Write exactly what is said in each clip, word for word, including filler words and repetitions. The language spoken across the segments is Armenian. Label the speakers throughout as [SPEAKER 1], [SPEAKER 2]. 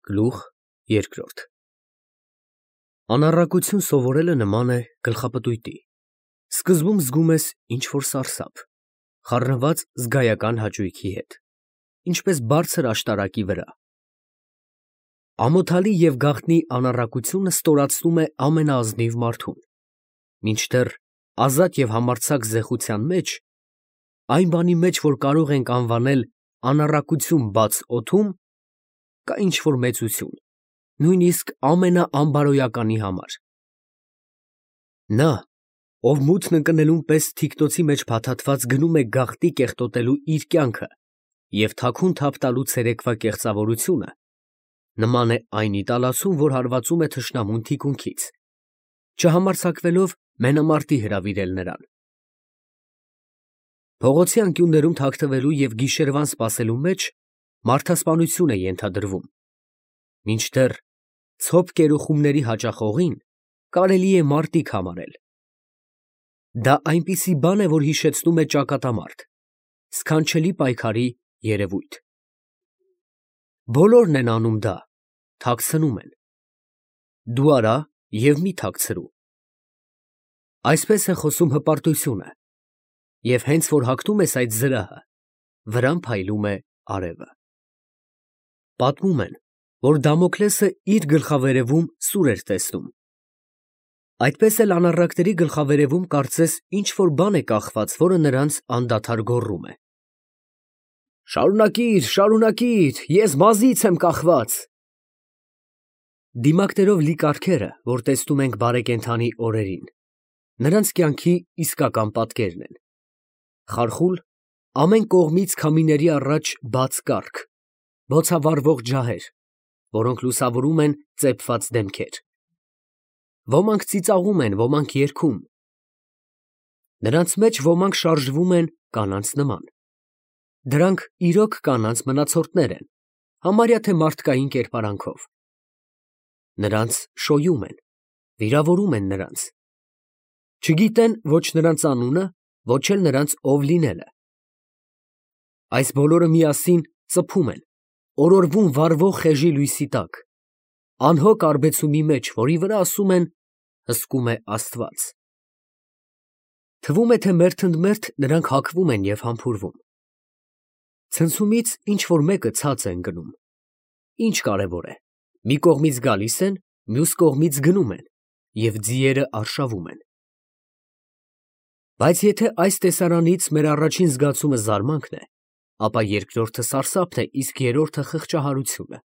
[SPEAKER 1] Գլուխ երկրորդ Անառակություն սովորելը նման է գլխապտույտի. սկզբում զգում ես ինչ-որ սարսափ, խառնված զգայական հաճույքի հետ, ինչպես բարձր աշտարակի վրա։ Ամոթալի և գաղտնի անառակությունը ստորացնում է ամենաազնիվ մարդուն, մինչդեռ ազատ և համարձակ զեղության մեջ, այն բանի մեջ, որ կարող ենք անվանել անառակություն բաց օդում, կա ինչ-որ մեծություն, նույնիսկ ամենաանբարոյականի համար։ Նա, ով մութն ընկնելուն պես թիկնոցի մեջ փաթաթված գնում է գաղտնի կեղտոտելու իր կյանքը և թաքուն թափ տալու ցերեկվա կեղծավորությունը, նման է այն իտալացուն, որ հարվածում է թշնամուն թիկունքից, չհամարձակվելով մենամարտի հրավիրել նրան։ Փողոցի անկյուններում թաքնվելու և գիշերվան սպասելու մեջ մարդասպանություն է ենթադրվում, մինչդեռ ցոփ կերուխումների հաճախողին կարելի է մարտիկ համարել։ Դա այնպիսի բան է, որ հիշեցնում է ճակատամարտ, սքանչելի պայքարի երևույթ։ Բոլորն են անում դա, թաքցնում են։ Դու արա և մի թաքցրու։ Այսպես է խոսում հպարտությունը, և հենց որ հագնում ես այդ զրահը, վրան փայլում է արևը։ Պատմում են, որ Դամոքլեսը իր գլխավերևում սուր էր տեսնում։ Այդպես էլ անառակների գլխավերևում կարծես ինչ֊որ բան է կախված, որը նրանց անդադար գոռում է. «Շարունակիր, շարունակիր, ես մազից եմ կախված»։ Դիմակներով լի կառքերը, որ տեսնում ենք բարեկենդանի օրերին, նրանց կյանքի իսկական պատկերն են։ Խարխուլ, ամեն կողմից քամիների առաջ բաց կառք, բոցավառվող ջահեր, որոնք լուսավորում են ծեփված դեմքեր։ Ոմանք ծիծաղում են, ոմանք երգում։ Նրանց մեջ ոմանք շարժվում են կանանց նման։ Դրանք իրոք կանանց մնացորդներ են, համարյա թե մարդկային կերպարանքով։ Նրանց շոյում են, վիրավորում են նրանց։ Չգիտեն ոչ նրանց անունը, ոչ էլ նրանց ով լինելը։ Այս բոլորը միասին ծփում են, օրորվում վառվող խեժի լույսի տակ, անհոգ արբեցումի մեջ, որի վրա ասում են. հսկում է Աստված։ Թվում է, թե մերթընդմերթ նրանք հակվում են և համբուրվում։ Ցնցումից ինչ֊որ մեկը ցած է ընկնում։ Ինչ կարևոր է, մի կողմից գալիս են, մյուս կողմից գնում են, և ձիերը արշավում են։ Բայց եթե այս տեսարանից մեր առաջին զգացումը զարմանքն է, ապա երկրորդը սարսափն է, իսկ երրորդը խղճահարությունը։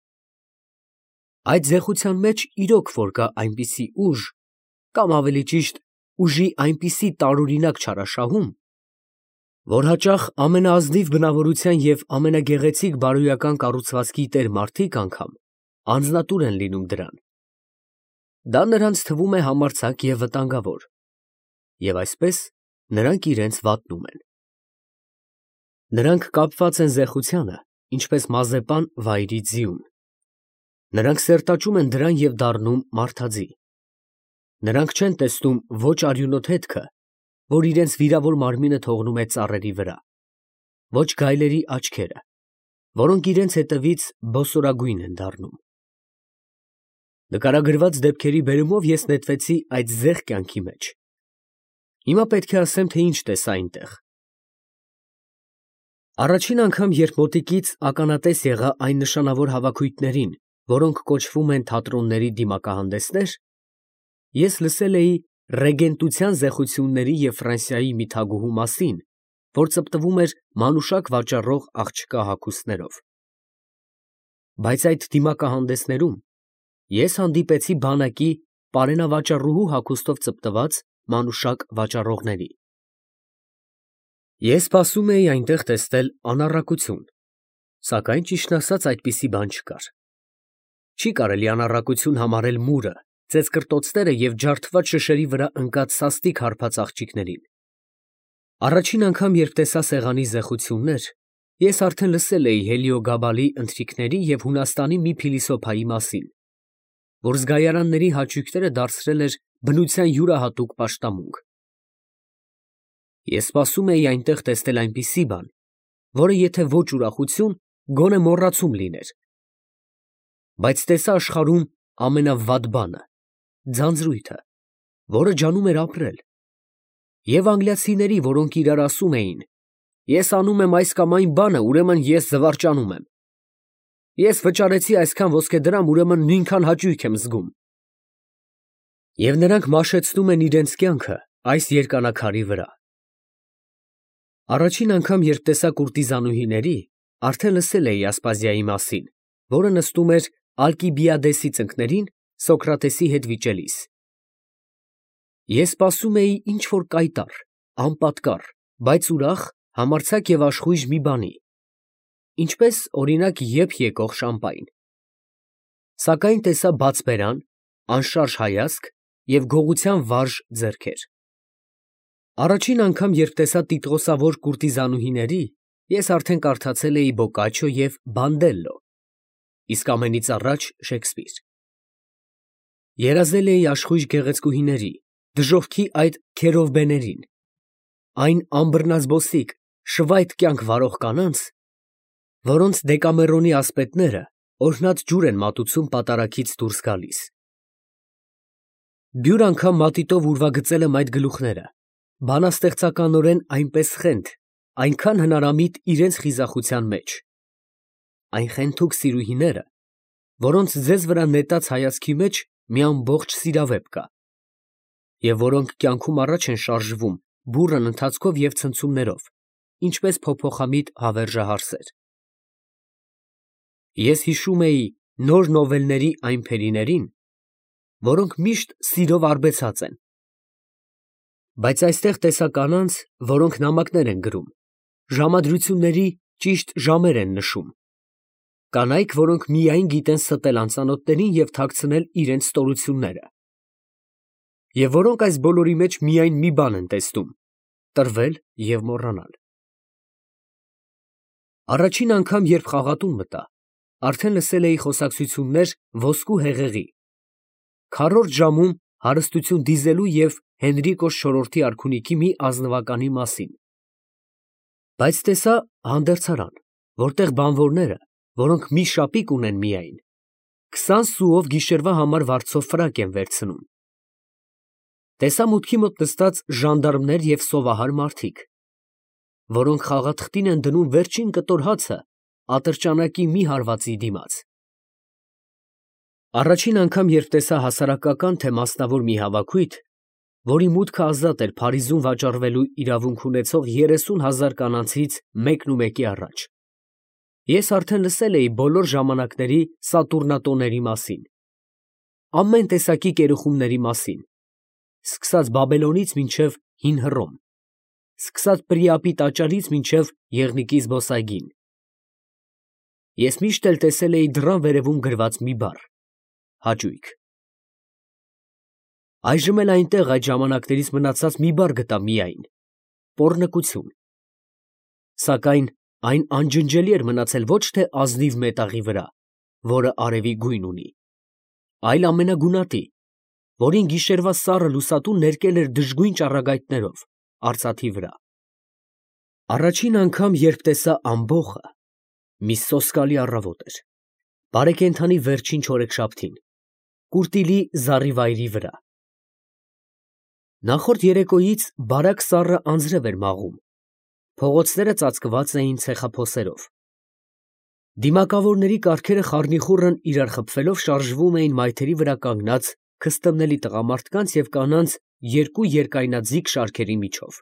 [SPEAKER 1] Այդ զեղության մեջ իրոք որ կա այնպիսի ուժ, կամ ավելի ճիշտ ուժի այնպիսի տարօրինակ չարաշահում, որ հաճախ ամենաազնիվ բնավորության և ամենագեղեցիկ բարոյական կառուցվածքի տեր մարդիկ անգամ անձնատուր են լինում դրան։ Դա նրանց թվում է համարձակ և վտանգավոր, և այսպես նրանք իրենց վատնում են։ Նրանք կապված են զեղությանը, ինչպես մազեպան վայրի ձիուն։ Նրանք սերտաճում են դրան և դառնում մարդաձի։ Նրանք չեն տեսնում ոչ արյունոտ հետքը, որ իրենց վիրավոր մարմինը թողնում է ծառերի վրա, ոչ գայլերի աչքերը, որոնք իրենց հետևից բոսորագույն են դառնում։ Նկարագրված դեպքերի բերումով ես նետվեցի այդ զեղ կյանքի մեջ։ Հիմա պետք է ասեմ, թե ինչ տեսա այնտեղ։ Առաջին անգամ, երբ մոտիկից ականատես եղա այն նշանավոր հավաքույթներին, որոնք կոչվում են թատրոնների դիմակահանդեսներ, ես լսել էի ռեգենտության զեղությունների և Ֆրանսիայի մի թագուհու մասին, որ ծպտվում էր մանուշակ վաճառող աղջկա հագուստներով։ Բայց այդ դիմակահանդեսներում ես հանդիպեցի բանակի պարենավաճառուհու հագուստով ծպտված մանուշակ վաճառողների։ Ես սպասում էի այնտեղ տեսնել անառակություն, սակայն ճիշտն ասած այդպիսի բան չկար։ Չի կարելի անառակություն համարել մուրը, ծեծկռտոցները և ջարդված շշերի վրա ընկած սաստիկ հարբած աղջիկներին։ Առաջին անգամ, երբ տեսա սեղանի զեղություններ, ես արդեն լսել էի Հելիոգաբալի ընթրիքների և Հունաստանի մի փիլիսոփայի մասին, որ զգայարանների հաճույքները դարձրել էր բնության յուրահատուկ պաշտամունք։ Ես սպասում էի այնտեղ տեսնել այնպիսի բան, որը եթե ոչ ուրախություն, գոնե մոռացում լիներ։ բայց տեսա աշխարհում ամենավատ բանը, ձանձրույթը, որը ջանում էր ապրել, և անգլիացիների, որոնք իրար ասում էին. «Ես անում եմ այս կամ այն բանը, ուրեմն ես զվարճանում եմ։ Ես վճարեցի այսքան ոսկեդրամ, ուրեմն նույնքան հաճույք եմ զգում»։ Եվ նրանք մաշեցնում են իրենց կյանքը այս երկանաքարի վրա։ Առաջին անգամ, երբ տեսա կուրտիզանուհիների, արդեն լսել էի Ասպազիայի մասին, որը նստում էր Ալկիբիադեսի ծնկներին Սոկրատեսի հետ վիճելիս։ Ես սպասում էի ինչ-որ կայտառ, անպատկառ, բայց ուրախ, համարձակ և աշխույժ մի բանի, ինչպես, օրինակ, եփ եկող շամպայն։ Սակայն տեսա բաց բերան, անշարժ հայացք և գողության վարժ ձեռքեր։ Առաջին անգամ, երբ տեսա տիտղոսավոր կուրտիզանուհիների, ես արդեն կարդացել էի Բոկաչո և Բանդելլո, իսկ ամենից առաջ Շեքսպիր։ Երազել էի աշխույժ գեղեցկուհիների, դժոխքի այդ քերովբեներին, այն անբռնազբոսիկ, շվայտ կյանք վարող կանանց, որոնց Դեկամերոնի ասպետները օրհնած ջուր են մատուցում պատարագից դուրս գալիս։ Բյուր անգամ մատիտով ուրվագծել եմ այդ գլուխները, բանաստեղծականորեն այնպես խենթ, այնքան հնարամիտ իրենց խիզախության մեջ, այն խենթուկ սիրուհիները, որոնց ձեզ վրա նետած հայացքի մեջ մի ամբողջ սիրավեպ կա, և որոնք կյանքում առաջ են շարժվում բուռն ընթացքով և ցնցումներով, ինչպես փոփոխամիտ հավերժահարսեր։ Ես հիշում էի նոր նովելների այն փերիներին, որոնք միշտ սիրով արբեցած են, բայց այստեղ տեսա կանանց, որոնք նամակներ են գրում, ժամադրությունների ճիշտ ժամեր են նշում, կանայք, որոնք միայն գիտեն ստել անծանոթներին և թաքցնել իրենց ստորությունները, և որոնք այս բոլորի մեջ միայն մի բան են տեսնում՝ տրվել և մոռանալ։ Առաջին անգամ, երբ խաղատուն մտա, արդեն լսել էի խոսակցություններ ոսկու հեղեղի, քառորդ ժամում հարստություն դիզելու և Հենրիկոս չորրորդի արքունիքի մի ազնվականի մասին, բայց տեսա հանդերձարան, որտեղ բանվորները, որոնք մի շապիկ ունեն միայն, քսան սուով գիշերվա համար վարձով ֆրակ են վերցնում։ Տեսա մուտքի մոտ նստած ժանդարմներ և սովահար մարդիկ, որոնք խաղաթղթին են դնում վերջին կտոր հացը ատրճանակի մի հարվածի դիմաց։ Առաջին անգամ, երբ տեսա հասարակական թե մասնավոր մի հավաքույթ, որի մուտքը ազատ էր Փարիզում վաճառվելու իրավունք ունեցող երեսուն հազար կանանցից մեկնումեկի առաջ, ես արդեն լսել էի բոլոր ժամանակների սատուրնատոների մասին, ամեն տեսակի կերուխումների մասին, սկսած Բաբելոնից մինչև Հին Հռոմ, սկսած Պրիապի տաճարից մինչև Եղնիկի զբոսայգին։ Ես միշտ էլ տեսել էի դռան վերևում գրված մի բառ՝ հաճույք։ Այժմ էլ այնտեղ այդ ժամանակներից մնացած մի բառ գտա միայն՝ պոռնկություն։ Սակայն այն անջնջելի էր մնացել ոչ թե ազնիվ մետաղի վրա, որը արևի գույն ունի, այլ ամենագունատի, որին գիշերվա սառը լուսատուն ներկել էր դժգույն ճառագայթներով արծաթի վրա։ Առաջին անգամ, երբ տեսա ամբոխը, մի սոսկալի առավոտ էր, բարեկենդանի վերջին չորեքշաբթին, Կուրտիլի զառիվայրի վրա։ Նախորդ երեկոյից բարակ սառը անձրև էր մաղում, փողոցները ծածկված էին ցեխափոսերով։ Դիմակավորների կառքերը խառնիխուռն իրար խփվելով շարժվում էին մայթերի վրա կանգնած քստմնելի տղամարդկանց և կանանց երկու երկայնաձիգ շարքերի միջով։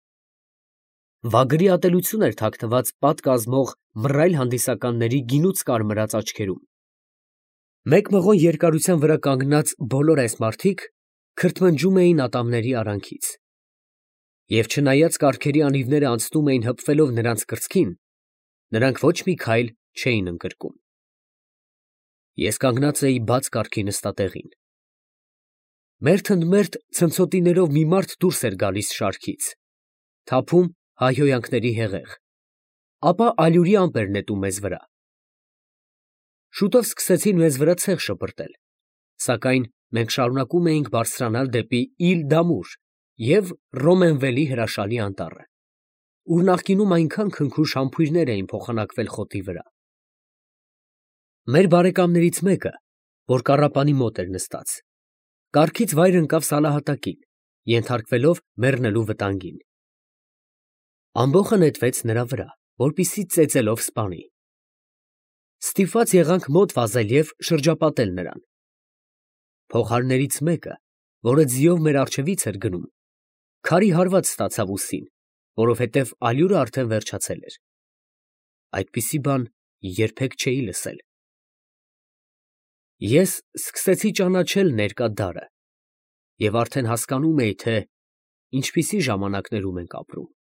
[SPEAKER 1] Վագրի ատելություն էր թաքնված պատ կազմող մռայլ հանդիսականների գինուց կարմրած աչքերում։ Մեկ մղոն երկարության վրա կանգնած բոլոր այս մարդիկ քրթմնջում էին ատամների արանքից, և չնայած կառքերի անիվները անցնում էին հպվելով նրանց կրծքին, նրանք ոչ մի քայլ չէին ընկրկում։ Ես կանգնած էի բաց կառքի նստատեղին։ Մերթ ընդ մերթ ցնցոտիներով մի մարդ դուրս էր գալիս շարքից, թափում հայհոյանքների հեղեղ, ապա ալյուրի ամպ էր նետում մեզ վրա։ Շուտով սկսեցին մեզ վրա ցեխ շպրտել, սակայն մենք շարունակում էինք բարձրանալ դեպի Իլ֊Դամուր և Ռոմենվելի հրաշալի անտառը, ուր նախկինում այնքան քնքուշ համբույրներ էին փոխանակվել խոտի վրա։ Մեր բարեկամներից մեկը, որ կառապանի մոտ էր նստած, կառքից վայր ընկավ սալահատակին, ենթարկվելով մեռնելու վտանգին. ամբոխը նետվեց նրա վրա, որպեսզի ծեծելով սպանի. ստիպված եղանք մոտ վազել և շրջապատել նրան. փողահարներից մեկը, որը ձիով մեր առջևից էր գնում, քարի հարված ստացավ ուսին, որովհետև ալյուրը արդեն վերջացել էր. այդպիսի բան երբեք չէի լսել։ Ես սկսեցի ճանաչել ներկա դարը և արդեն հասկանում էի, թե ինչպիսի ժամանակներում ենք ապրում։